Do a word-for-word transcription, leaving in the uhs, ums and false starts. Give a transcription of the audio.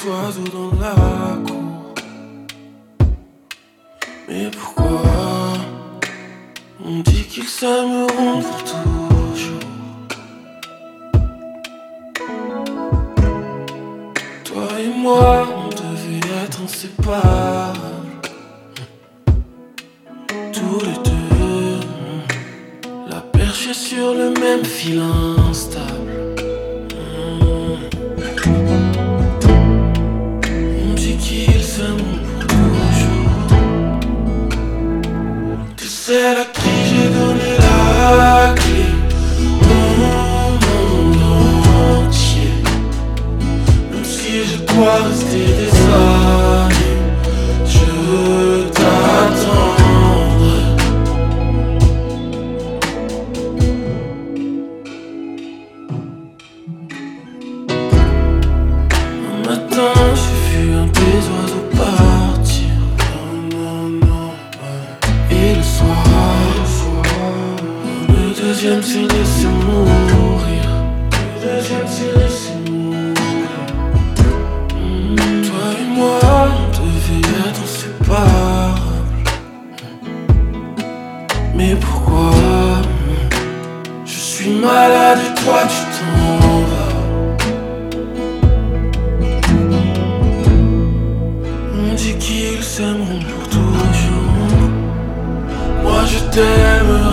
oiseaux dans la cour. Mais pourquoi on dit qu'ils s'aimeront pour toujours? Toi et moi, on devait être inséparables. Tous les deux, la perche est sur le même fil instable. On dit qu'ils s'aimeront pour toujours. Tu sais à qui j'ai donné la clé, mon monde entier. Même si je dois rester des années, je t'attends. J'ai vu un des oiseaux partir. Non, non, non, ouais. Et le soir, le soir, le deuxième s'est laissé mourir. Le deuxième s'est laissé mourir. Mmh. Toi et moi, on devait être inséparables. Mais pourquoi je suis malade et toi tu t'en vas? Qu'ils s'aimeront pour toujours. Moi je t'aimerai.